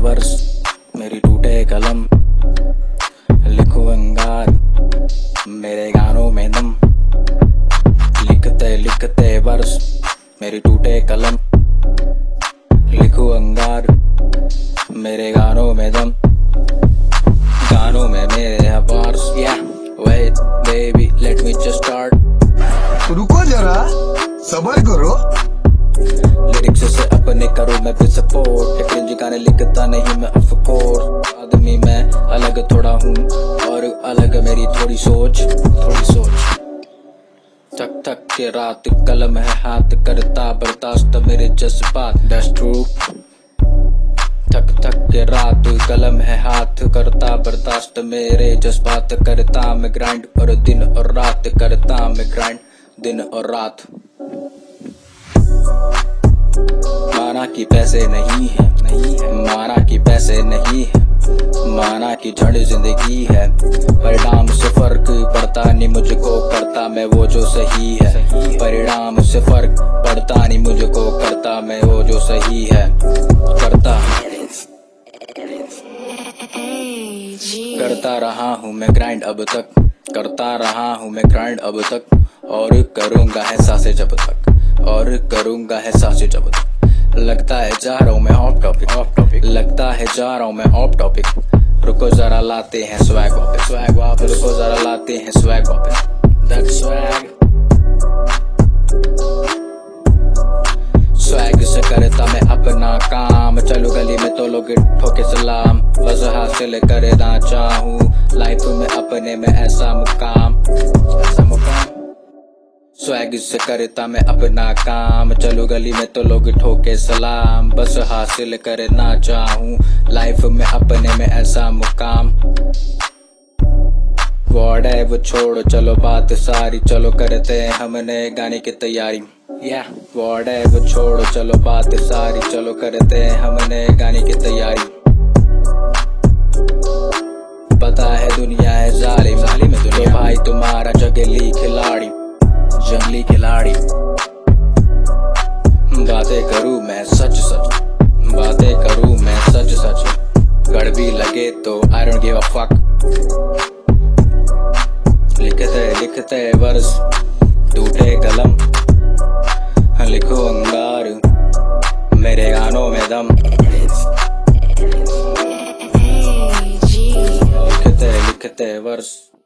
Verse, मेरी टूटे कलम, लिखूं अंगार, मेरे गानों में दम। लिखते लिखते वर्स, मेरी टूटे कलम, लिखूं अंगार, मेरे गानों में दम। गानों में मेरे है bars. Wait baby let me just start। रुको जरा, सबर करो। लिरिक्स से अपने करूँ मैं भी सपोर्ट, क्रिंज गाने लिखता नहीं मैं ऑफ कोर्स। आदमी मैं अलग थोड़ा हूँ और अलग मेरी थोड़ी सोच। थक थक के रात कलम है हाथ, करता बर्दाश्त मेरे जज्बात। That's true। थक थक के रात कलम है हाथ, करता बर्दाश्त मेरे जज्बात। करता मैं ग्राइंड और दिन और रात, करता मैं ग्राइंड दिन और रात। माना कि पैसे नहीं है, माना कि पैसे नहीं है, माना कि जड़ जिंदगी है। परिणाम से फर्क पड़ता नहीं मुझको, करता मैं वो जो सही है। परिणाम से फर्क पड़ता नहीं मुझको, करता मैं वो जो सही है। करता रहा हूँ मैं ग्राइंड अब तक, करता रहा हूँ मैं ग्राइंड अब तक। और करूँगा है सांसें जब तक, और करूँगा है सांसें जब तक। लगता है जा रहा हूँ मैं ऑफ टॉपिक, लगता है जा रहा हूँ मैं ऑफ टॉपिक। रुको जरा लाते हैं स्वैग वापस, रुको जरा लाते हैं स्वैग वापस। That's swag. स्वैग से करता मैं अपना काम, चलो गली में तो लोग ठोके सलाम। बस हासिल करना चाहूँ लाइफ में अपने में ऐसा मुकाम। स्वैग से करता मैं अपना काम, चलो गली में तो लोग ठोके सलाम। बस हासिल करना चाहूँ लाइफ में अपने में ऐसा मुकाम। वर्ड है वो छोड़ो चलो बात सारी, चलो करते हैं हमने गाने की तैयारी। वर्ड है वो छोड़ो चलो बात सारी, चलो करते हैं हमने गाने की तैयारी। पता है दुनिया है जालिम दुनिया, भाई तुम्हारा जंगली खिलाड़ी, जंगली खिलाड़ी। बातें करूँ मैं सच सच, बातें करूँ मैं सच सच। कड़वी लगे तो I don't give a fuck। लिखते लिखते वर्स, टूटे कलम, लिखो अंगार, मेरे गानों में दम। लिखते लिखते वर्स।